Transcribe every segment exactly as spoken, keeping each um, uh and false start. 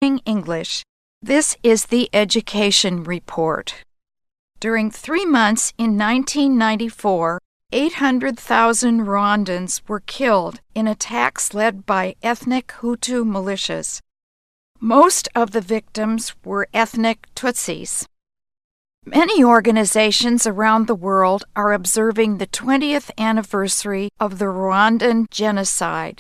English. This is the Education Report. During three months in nineteen ninety-four, eight hundred thousand Rwandans were killed in attacks led by ethnic Hutu militias. Most of the victims were ethnic Tutsis. Many organizations around the world are observing the twentieth anniversary of the Rwandan genocide.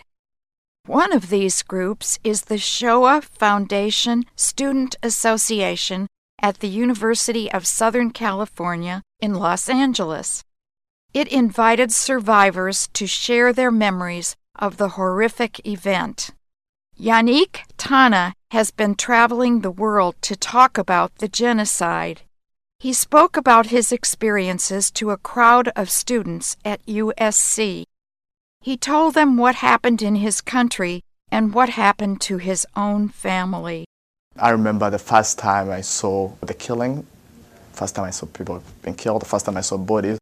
One of these groups is the Shoah Foundation Student Association at the University of Southern California in Los Angeles. It invited survivors to share their memories of the horrific event. Yannick Tana has been traveling the world to talk about the genocide. He spoke about his experiences to a crowd of students at U S C. He told them what happened in his country and what happened to his own family. I remember the first time I saw the killing, first time I saw people being killed, the first time I saw bodies.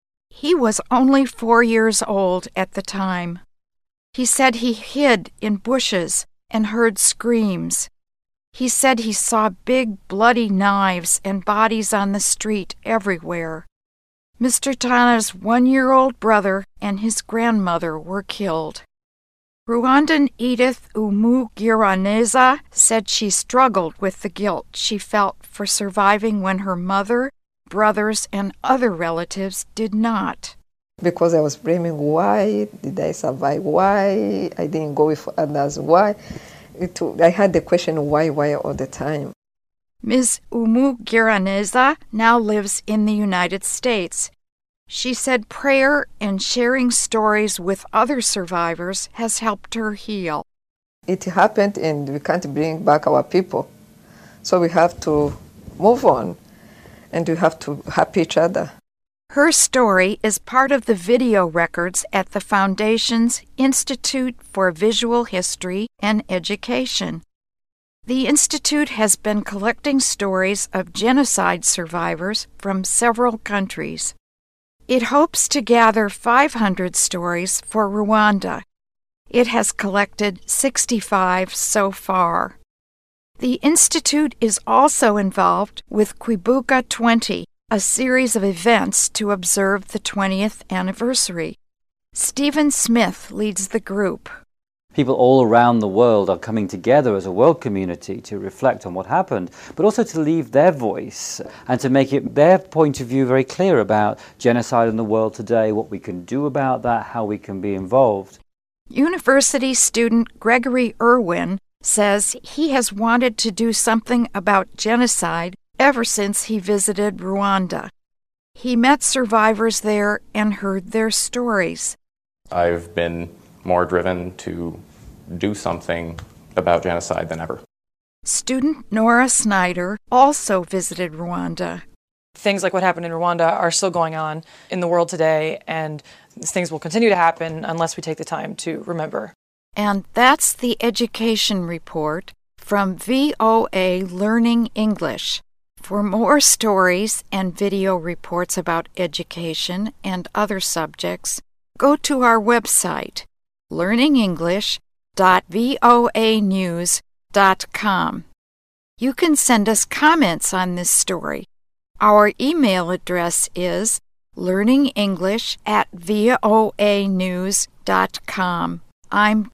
He was only four years old at the time. He said he hid in bushes and heard screams. He said he saw big bloody knives and bodies on the street everywhere. Mister Tana's one-year-old brother and his grandmother were killed. Rwandan Edith Umugiraneza said she struggled with the guilt she felt for surviving when her mother, brothers, and other relatives did not. Because I was blaming why did I survive, why I didn't go with others, why. It, I had the question why, why all the time. Miz Umugiraneza now lives in the United States. She said prayer and sharing stories with other survivors has helped her heal. It happened and we can't bring back our people. So we have to move on and we have to help each other. Her story is part of the video records at the Foundation's Institute for Visual History and Education. The Institute has been collecting stories of genocide survivors from several countries. It hopes to gather five hundred stories for Rwanda. It has collected sixty-five so far. The Institute is also involved with Kwibuka twenty, a series of events to observe the twentieth anniversary. Stephen Smith leads the group. People all around the world are coming together as a world community to reflect on what happened, but also to leave their voice and to make it their point of view very clear about genocide in the world today, what we can do about that, how we can be involved. University student Gregory Irwin says he has wanted to do something about genocide ever since he visited Rwanda. He met survivors there and heard their stories. I've been more driven to do something about genocide than ever. Student Nora Snyder also visited Rwanda. Things like what happened in Rwanda are still going on in the world today, and these things will continue to happen unless we take the time to remember. And that's the Education Report from V O A Learning English. For more stories and video reports about education and other subjects, go to our website, learning english dot voa news dot com. You can send us comments on this story. Our email address is learningenglish at voa news dot com. I'm